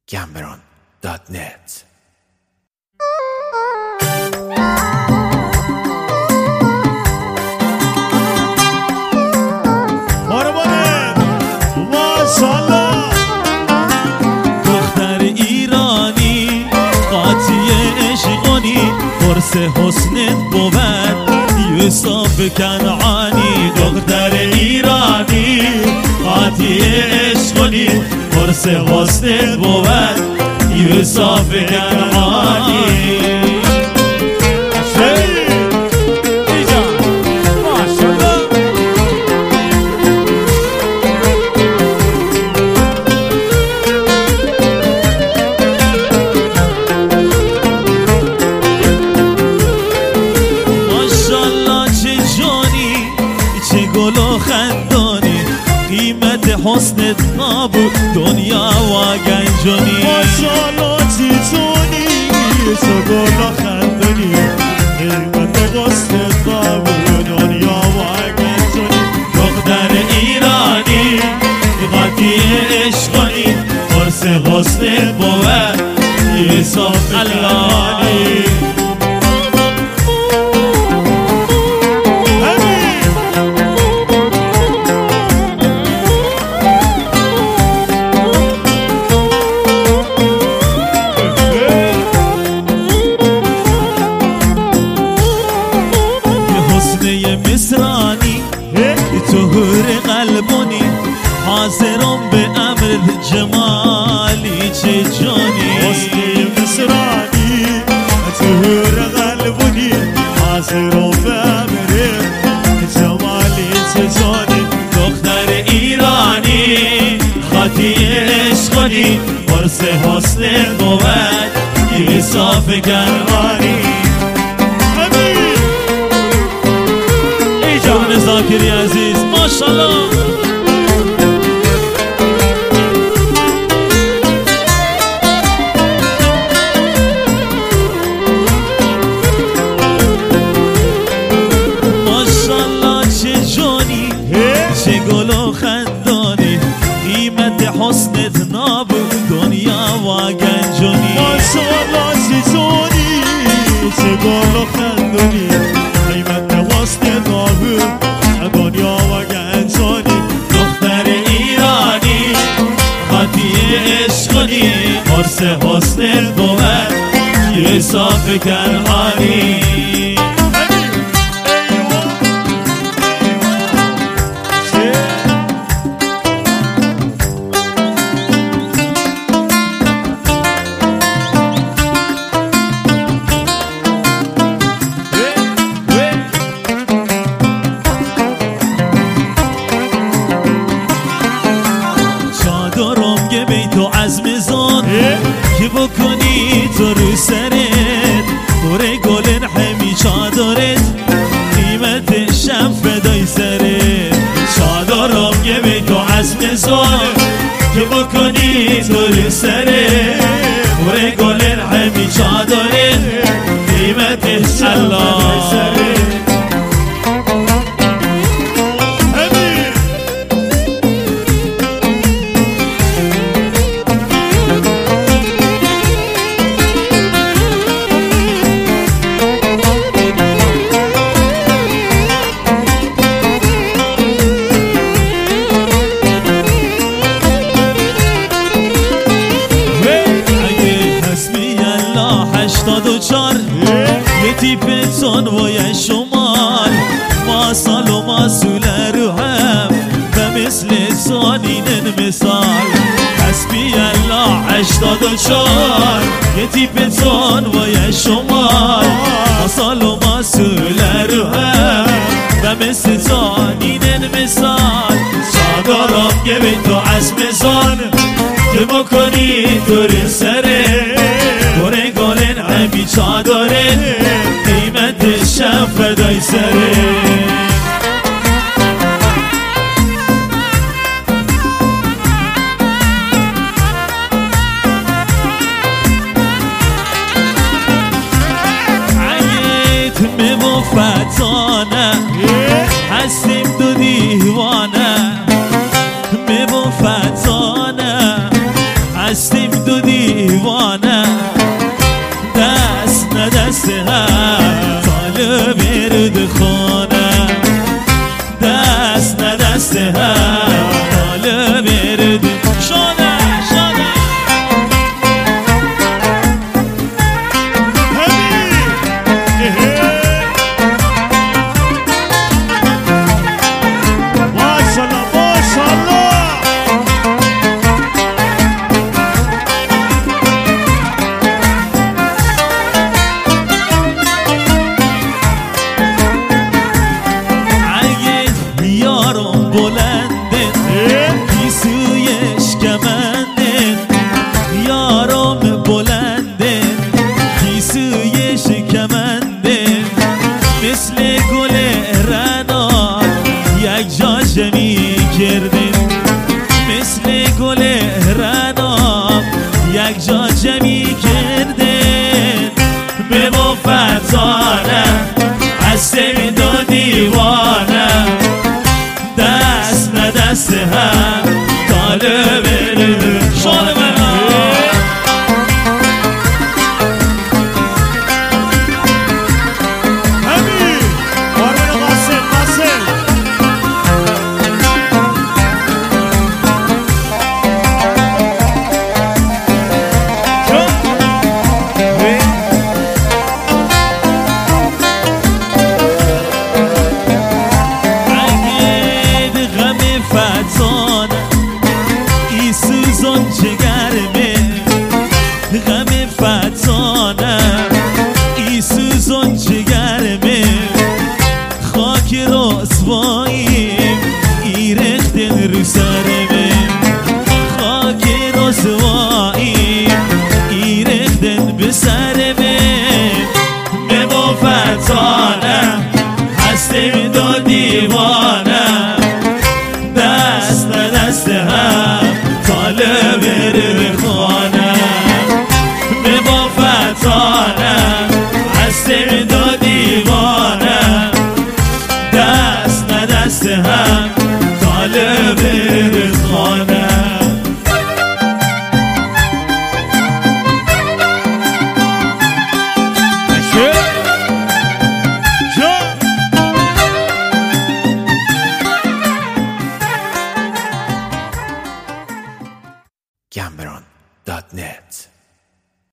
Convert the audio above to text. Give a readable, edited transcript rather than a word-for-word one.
Cameron.net. دختر ایرانی قاطی عشقانی قرص حسنت بود یوسف کنعانی. دختر ایرانی قاطی عشقانی قرص حسنت بود یوسف کنعانی. حسنت نابود دنیا و گنجانی. ماشالله چی جونی چه گل و خندونی قیمت حسنت نابود دنیا و گنجانی. دختر ایرانی قاطی عشقانی قرص حسنت بود یوسف کنعانی. حاضرم به امر جمالی چه جانی. حسنی مصرانی تهور قلبونی حاضرم به امر جمالی چه جانی. دختر ایرانی خاطی عشقانی قرص حسنت بود یوسف کنعانی. ای جان زاکری عزیز ماشالله. حسنت نابود دنیا و گنجانی. ماشالله چی جونی چه گل و خندونی قیمت حسنت نابود دنیا و گنجانی. دختر ایرانی خاطی عشقانی قرص حسنت بود یوسف کنعانی. که بکنی تو رو سرت دوره گلن همی چادرت قیمت شم فدای سرت. چادرم یه بی تو عزم زار که بکنی تو رو سرت دوره گلن همی چادرت قیمت شم فدای سرت. یه تیپتون و یه شمال ما سال و ما سوله رو هم و مثل سانینن مثال. حسبی الله 84 یه تیپتون و یه شمال ما سال و ما سوله رو هم و مثل سانینن مثال. چادرم یه به تو عزم زان که بکنی تو سره دوره گلن همی چادره قیمت شم فدای سره. عیت مفتانه هستیم دو دیوانه مفتانه هستیم دو دیوانه دست نه دست هم طالب رد خانه دست نه دست هم طالب رد شانه شانه ماشالله ماشالله اگه یارم بلنده پیسویش کمنده یارم بلنده پیسویش کمنده مثل گل رنا یک جا جمعی کرده مثل گل رنا یک جا جمعی کرده به مفتانه هستم دو دیوانه دست نه دست هم طالب شان منم همین بارون قاسم قاسم اگه غم فتانه ای سوزان جگرمه غم فتانه ای سوزان جگرمه خاک رسواییم ای رختن رو سرمه خاک رسواییم ای رختن به سرمه به مفتانه هستیم دو دیوانه دست نه دست هم طالب خانه به مفتانه هستیم دو دیوانه دست نه دست هم طالب خانه